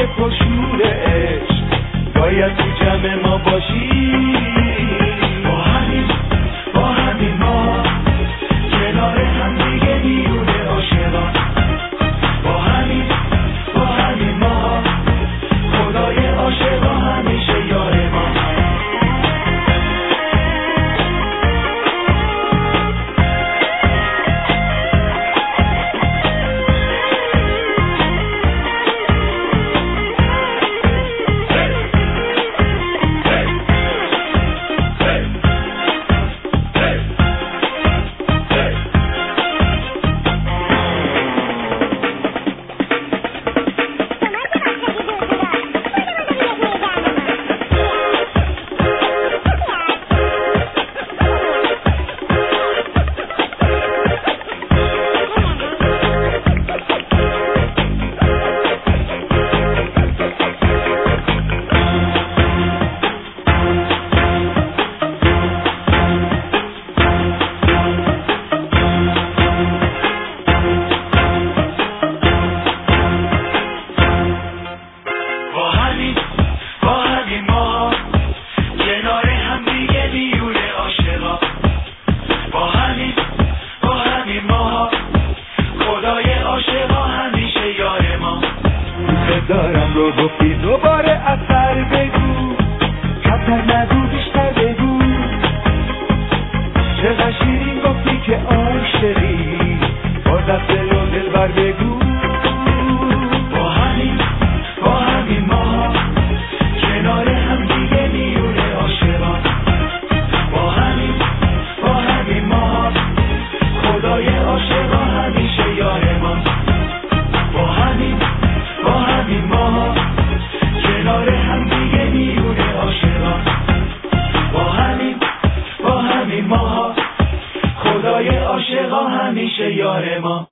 پرشور عشق باید تو جمع ما باشی. با همین ما کنار هم دیگه میون عاشقان. با همین ما خدای عاشقا همیشه یار ما. دارم رو گفتی دوباره اثر بگو، کمتر نگو بیشتر بگو. چقدر شیرین گفتی که عاشقی، باز از دل و دلبر بگو. با همین ما کنار هم دیگه میون عاشقان. با همین ما خدای عاشقا همیشه یار ما. با همین ما کنار هم دیگه میون عاشقان. با همین ما خدای عاشقا همیشه یار ما.